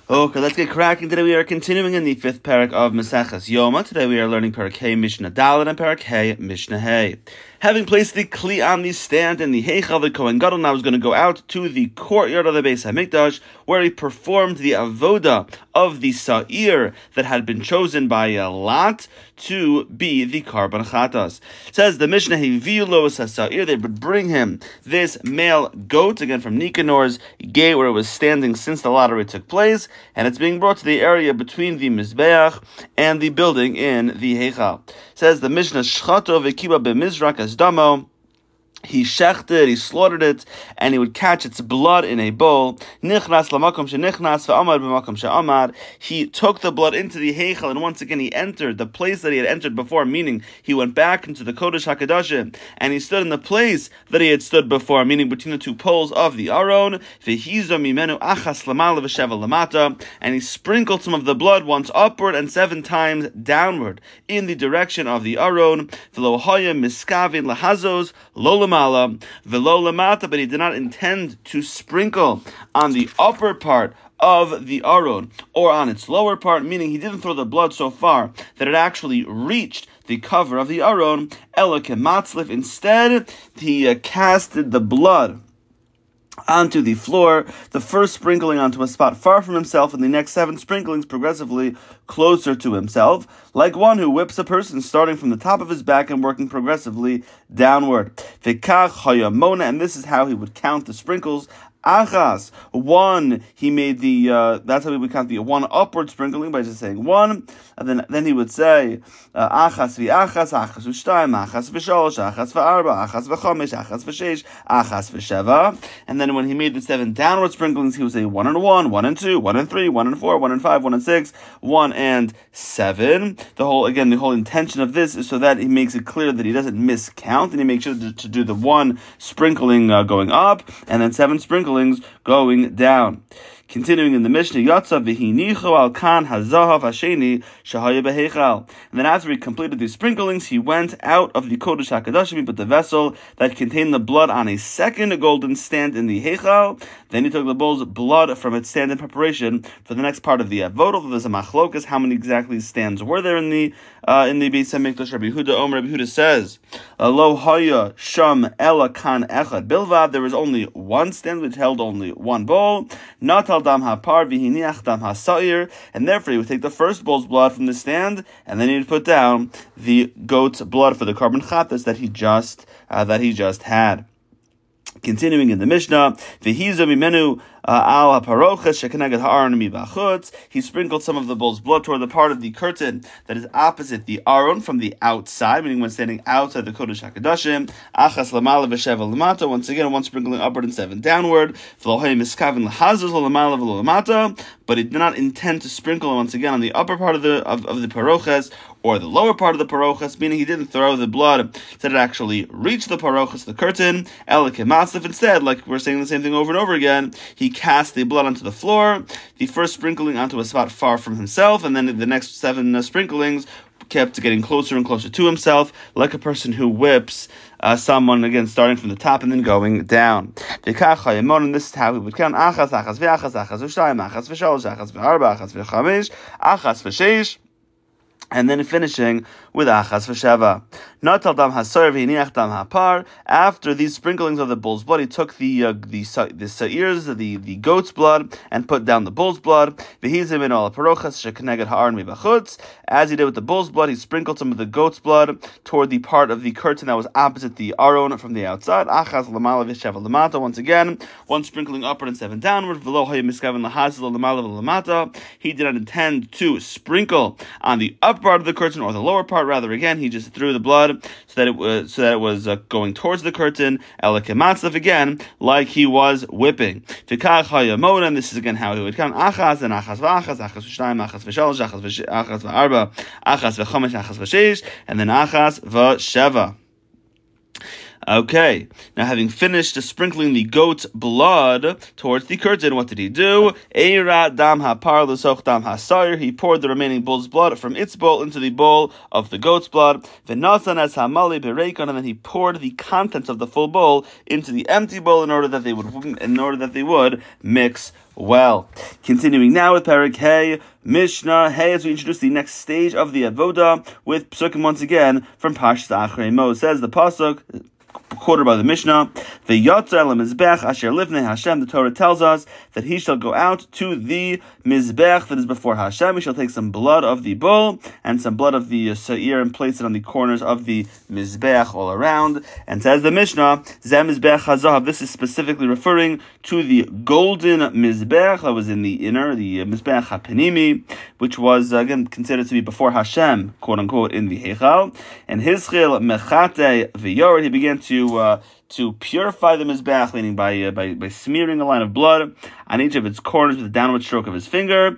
Okay, let's get cracking. Today we are continuing in the fifth parak of Maseches Yoma. Today we are learning parak Hey Mishnah Dalet and parak Hey Mishnah Hey. Having placed the kli on the stand in the Heichal, the Kohen Gadol now is going to go out to the courtyard of the Beis Hamikdash, where he performed the avoda of the sa'ir that had been chosen by Lot to be the Karban Chatas. It says the Mishnah Heviu lo sa'ir. They would bring him this male goat, again from Nikanor's gate where it was standing since the lottery took place, and it's being brought to the area between the Mizbeach and the building in the Heichal. It says the Mishnah Shchato v'kiba b'mizrak as damo. He shechted, he slaughtered it, and he would catch its blood in a bowl. Nichnas lamakom shenichnas v'amad b'makom she'amad. He took the blood into the heichal, and once again he entered the place that he had entered before, meaning he went back into the Kodesh HaKadoshim, and he stood in the place that he had stood before, meaning between the two poles of the Aron. V'hizo mimenu achas lamala v'sheva lamata, and he sprinkled some of the blood once upward and 7 times downward in the direction of the Aron. V'lo hoya miskavin lahazos lo velo lamata, but he did not intend to sprinkle on the upper part of the Aron or on its lower part, meaning he didn't throw the blood so far that it actually reached the cover of the Aron. Ela kematzlif, instead he casted the blood onto the floor, the first sprinkling onto a spot far from himself, and the next 7 sprinklings progressively closer to himself, like one who whips a person starting from the top of his back and working progressively downward. V'kach hayamona, and this is how he would count the sprinkles. Achas, 1, he made the, that's how we would count the 1 upward sprinkling by just saying 1, and then he would say, Achas v'achas, achas v'shtayim, achas v'shalosh, achas v'arba, achas v'chomesh, achas v'sheish, achas v'sheva, and then when he made the 7 downward sprinklings, he would say 1 and 1, 1 and 2, 1 and 3, 1 and 4, 1 and 5, 1 and 6, 1 and 7. The whole intention of this is so that he makes it clear that he doesn't miscount, and he makes sure to do the 1 sprinkling going up, and then 7 sprinklings going down. Continuing in the Mishnah, Yatsa v'hinicho al kan hazahav hasheni shahaya behechal. And then after he completed these sprinklings, he went out of the Kodesh HaKadoshim, he put the vessel that contained the blood on a second golden stand in the Heichal. Then he took the bull's blood from its stand in preparation for the next part of the Avodah. There's a machlokas, how many exactly stands were there in the Beis Hamikdash? Rabbi Yehuda says, Lo haya sham ela kan echad bilvad. There was only 1 stand which held only 1 bowl. Natal dam hapar v'hiniach dam hasair, and therefore he would take the first bull's blood from the stand, and then he would put down the goat's blood for the Karban Chatas that he just had. Continuing in the Mishnah, v'hizo mimenu al haparoches shekeneged ha'aron mibachutz. He sprinkled some of the bull's blood toward the part of the curtain that is opposite the Aron from the outside, meaning when standing outside the Kodesh HaKadoshim. Achas lamala v'sheva lamata. Once again, 1 sprinkling upward and 7 downward. V'lohei miskavin lahazos lamala v'lamata. But he did not intend to sprinkle once again on the upper part of the paroches or the lower part of the paroches, meaning he didn't throw the blood that it actually reached the paroches, the curtain. Elikemasif, instead, like we're saying the same thing over and over again, he cast the blood onto the floor, the first sprinkling onto a spot far from himself, and then the next 7 sprinklings kept getting closer and closer to himself, like a person who whips someone, again, starting from the top and then going down. And this is how he would count. Achas, achas, v'achas, achas, v'shtayim, achas, v'shalosh, achas, v'arba, achas, v'chamesh, achas, v'sheish, and then finishing with achas v'sheva. Natal dam hasair v'hiniach dam hapar. After these sprinklings of the bull's blood, he took the sa'irs, the goat's blood, and put down the bull's blood. V'hizim in all parochas shekeneged ha'aron mibachutz. As he did with the bull's blood, he sprinkled some of the goat's blood toward the part of the curtain that was opposite the Aron from the outside. Achas lamala v'sheva lamata. Once again, 1 sprinkling upward and 7 downward. V'lo haya miskavin lahazil lamala v'lamata. He did not intend to sprinkle on the upper part of the curtain or the lower part. Rather, again, he just threw the blood so that it was going towards the curtain. Elikematzav, again, like he was whipping. V'kach hayamona, and this is again how he would count. Achas and achas v'achas, achas v'shtayim, achas v'shalosh, achas v'arba, achas v'chomesh, achas v'sheish, and then achas v'sheva. Okay, now having finished sprinkling the goat's blood towards the curtain, what did he do? Eira dam hapar l'soch dam hasair. He poured the remaining bull's blood from its bowl into the bowl of the goat's blood. V'nasan as hamali bereikon, and then he poured the contents of the full bowl into the empty bowl in order that they would mix well. Continuing now with Perek Hey, Mishnah Hey, as we introduce the next stage of the Avodah with Psukim once again from Parshas Achrei Mos. Says the Pasuk, quoted by the Mishnah, V'yotzer el mizbech asher lifnei Hashem. The Torah tells us that he shall go out to the mizbech that is before Hashem. He shall take some blood of the bull and some blood of the sa'ir and place it on the corners of the mizbech all around. And says the Mishnah, Zeh mizbech hazahav. This is specifically referring to the golden mizbech that was in the inner, the mizbech hapenimi, which was again considered to be before Hashem, quote unquote, in the Heichal. And Hischil mechate v'yored. He began to purify the mizbeach, meaning by smearing a line of blood on each of its corners with a downward stroke of his finger.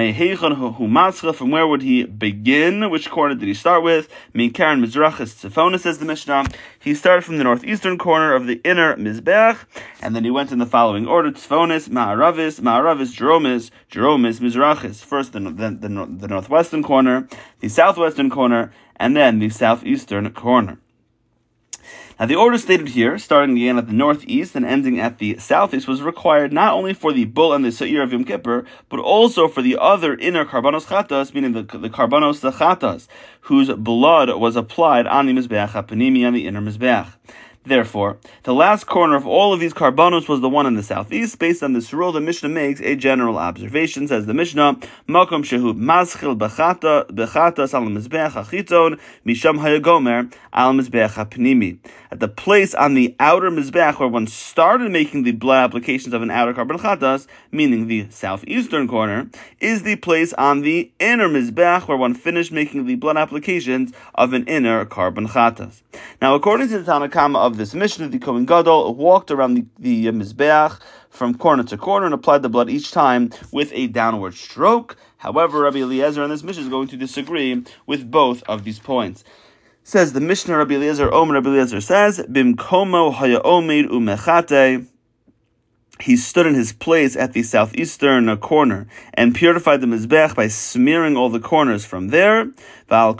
From where would he begin? Which corner did he start with? Min Karen Mizrachis Tziphonis, says the Mishnah. He started from the northeastern corner of the inner mizbeach, and then he went in the following order: Tziphonis, Ma'aravis, Jeromis, Mizrachis. First the northwestern corner, the southwestern corner, and then the southeastern corner. Now, the order stated here, starting again at the northeast and ending at the southeast, was required not only for the bull and the sa'ir of Yom Kippur, but also for the other inner karbanos chatas, meaning the karbanos chatas, whose blood was applied on the mizbeach hapanimi, on the inner mizbeach. Therefore, the last corner of all of these karbanos was the one in the southeast. Based on this rule, the Mishnah makes a general observation. Says the Mishnah, Makom shehu mazchil bechatas al mizbeach hachiton misham hayagomer al mizbeach hapnimi. At the place on the outer mizbeach where one started making the blood applications of an outer karban chatas, meaning the southeastern corner, is the place on the inner mizbeach where one finished making the blood applications of an inner karban chatas. Now, according to the Tanna Kama of this Mishnah, the Kohen Gadol walked around the mizbeach from corner to corner and applied the blood each time with a downward stroke. However, Rabbi Eliezer in this Mishnah is going to disagree with both of these points. Says the Mishnah, Rabbi Eliezer says, Bimkomo haya omed umechate. He stood in his place at the southeastern corner and purified the mizbech by smearing all the corners from there. And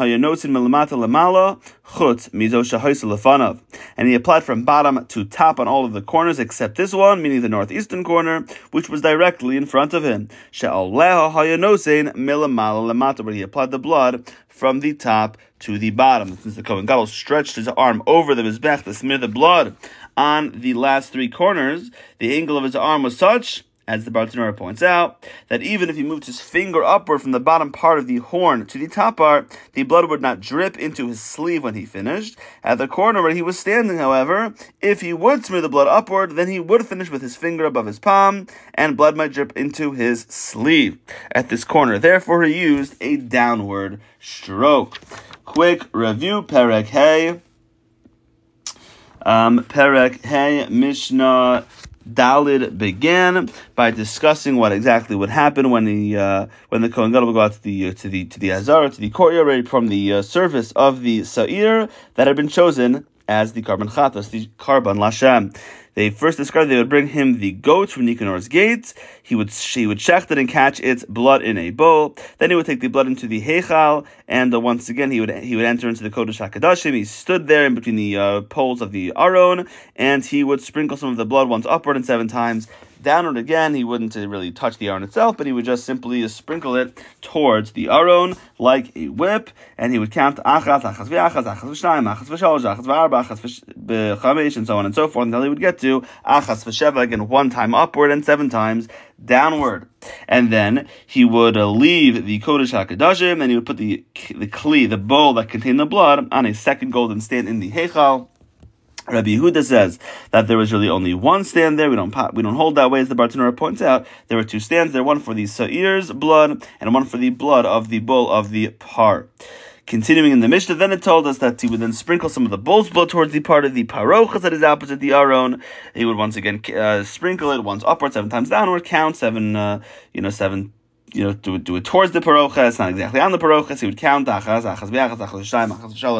he applied from bottom to top on all of the corners except this one, meaning the northeastern corner, which was directly in front of him. Where he applied the blood from the top to the bottom. Since the Kohen Gadol stretched his arm over the mizbech to smear the blood on the last three corners, the angle of his arm was such, as the Bartanura points out, that even if he moved his finger upward from the bottom part of the horn to the top part, the blood would not drip into his sleeve when he finished. At the corner where he was standing, however, if he would smear the blood upward, then he would finish with his finger above his palm, and blood might drip into his sleeve. At this corner, therefore, he used a downward stroke. Quick review, Perek Hey. Perek Hey, Mishnah Dalid began by discussing what exactly would happen when the Kohen Gadol would go out to the Azara, to the courtyard, ready from the service of the Sa'ir that had been chosen as the Karban Chatas, the Karban Lashem. They first described they would bring him the goat from Nikonor's gates. He would shecht it and catch its blood in a bowl. Then he would take the blood into the Heichal, and once again he would enter into the Kodesh HaKadoshim. He stood there in between the poles of the Aron, and he would sprinkle some of the blood once upward and 7 times downward again. He wouldn't really touch the Aron itself, but he would just simply sprinkle it towards the Aron like a whip, and he would count achas, achas v'achas, achas v'shnayim, achas v'shalosh, achas v'arba, achas v'chamesh, and so on and so forth, until he would get to achas v'sheva, again 1 time upward and 7 times downward. And then he would leave the Kodesh HaKadoshim, and he would put the kli, the bowl that contained the blood, on a second golden stand in the Heichal. Rabbi Yehuda says that there was really only one stand there. We don't hold that way, as the Bartanura points out. There were 2 stands there, one for the Sa'ir's blood and one for the blood of the bull of the par. Continuing in the Mishnah, then it told us that he would then sprinkle some of the bull's blood towards the part of the parochas that is opposite the Aron. He would once again sprinkle it once upward, 7 times downward, count 7, 7. Do it towards the parochas, not exactly on the parochas. He would count achas, achas v'achas, achas v'shayim, achas v'shalosh,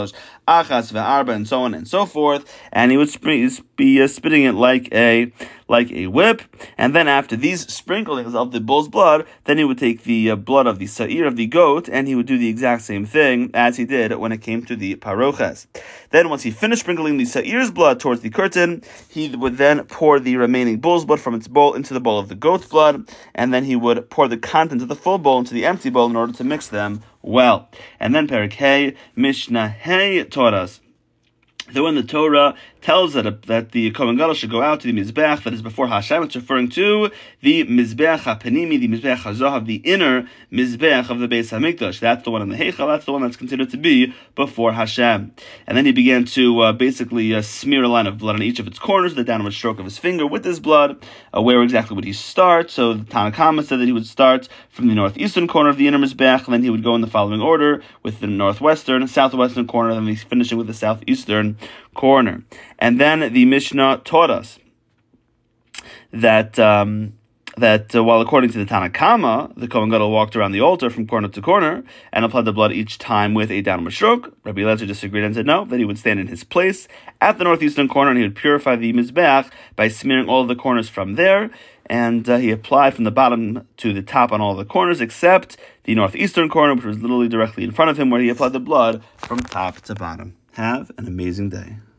achas ve'arba, and so on and so forth, and he would be spitting it like a whip. And then after these sprinklings of the bull's blood, then he would take the blood of the sa'ir of the goat, and he would do the exact same thing as he did when it came to the paroches. Then once he finished sprinkling the sa'ir's blood towards the curtain, he would then pour the remaining bull's blood from its bowl into the bowl of the goat's blood, and then he would pour the contents of the full bowl into the empty bowl in order to mix them well. And then Perek Hey, Mishnah Hey taught us that when the Torah tells that the Kohen Gadol should go out to the Mizbeach that is before Hashem, it's referring to the Mizbeach HaPanimi, the Mizbeach HaZahav, the inner Mizbeach of the Beis HaMikdash. That's the one in the Heichal, that's the one that's considered to be before Hashem. And then he began to basically smear a line of blood on each of its corners, the downward stroke of his finger with this blood. Where exactly would he start? So the Tanna Kama said that he would start from the northeastern corner of the inner Mizbeach, and then he would go in the following order with the northwestern, southwestern corner, and then he's finishing with the southeastern corner. And then the Mishnah taught us that while according to the Tanna Kama, the Kohen Gadol walked around the altar from corner to corner and applied the blood each time with a downward stroke. Rabbi Eliezer disagreed and said no, that he would stand in his place at the northeastern corner and he would purify the Mizbeach by smearing all of the corners from there. And he applied from the bottom to the top on all the corners except the northeastern corner, which was literally directly in front of him, where he applied the blood from top to bottom. Have an amazing day.